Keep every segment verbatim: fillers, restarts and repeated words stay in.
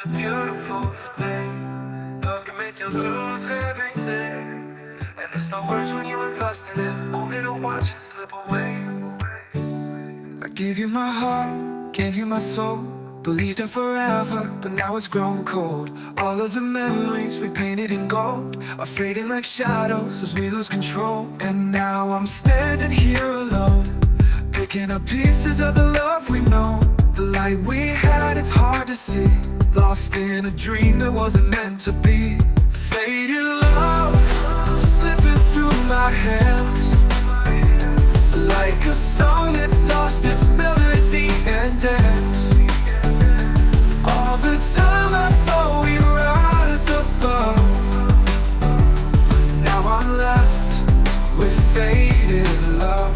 a beautiful thing. Love can make you lose everything. And it's no worse when you invest in it, only to watch it slip away. I gave you my heart, gave you my soul, believed in forever, but now it's grown cold. All of the memories we painted in gold are fading like shadows as we lose control. And now I'm standing here alone, picking up pieces of the love we know. The light we had, it's hard to see, lost in a dream that wasn't meant to be. Faded love, slipping through my hands, like a song that's lost its melody and dance. All the time I thought we'd rise above, now I'm left with faded love.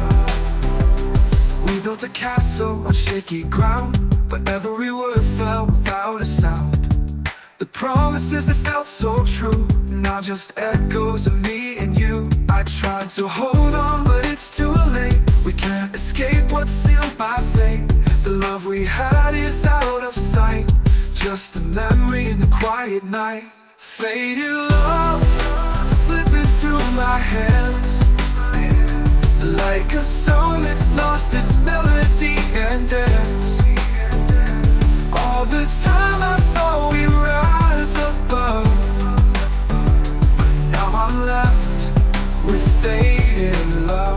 We built a castle on shaky ground, but every word fell without a sound. The promises that felt so true, now just echoes of me and you. I tried to hold on, but it's too late. We can't escape what's sealed by fate. The love we had is out of sight, just a memory in the quiet night. Faded love, slipping through my hands, like a song that's lost its melody and dance. All the time I thought we'd rise above, but now I'm left with faded love.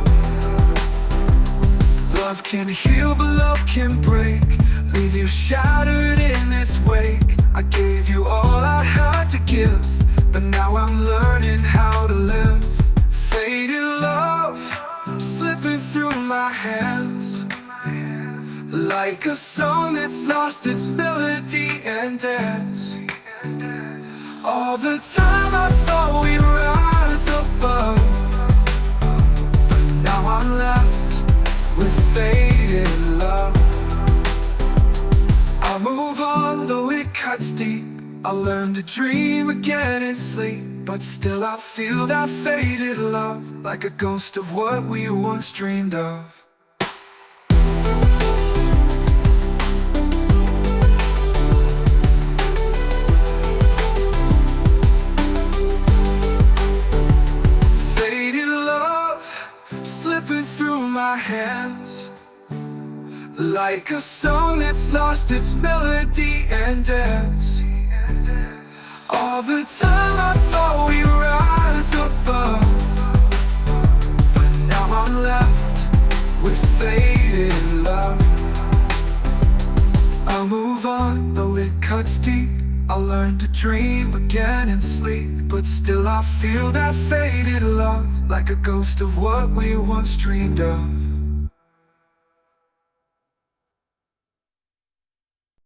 Love can heal, but love can break, leave you shattered in its wake. I gave you all I had to give, but now I'm learning how to live. Faded love, slipping through my hands, like a song that's lost its melody and dance. All the time I thought we'd rise above, but now I'm left with faded love. I'll move on though it cuts deep, I'll learn to dream again in sleep, but still I feel that faded love, like a ghost of what we once dreamed of. Faded love, slipping through my hands, like a song that's lost its melody and dance. All the time I thought we'd rise above, but now I'm left with faded love. I'll move on though it cuts deep, I'll learn to dream again in sleep, but still I feel that faded love, like a ghost of what we once dreamed of.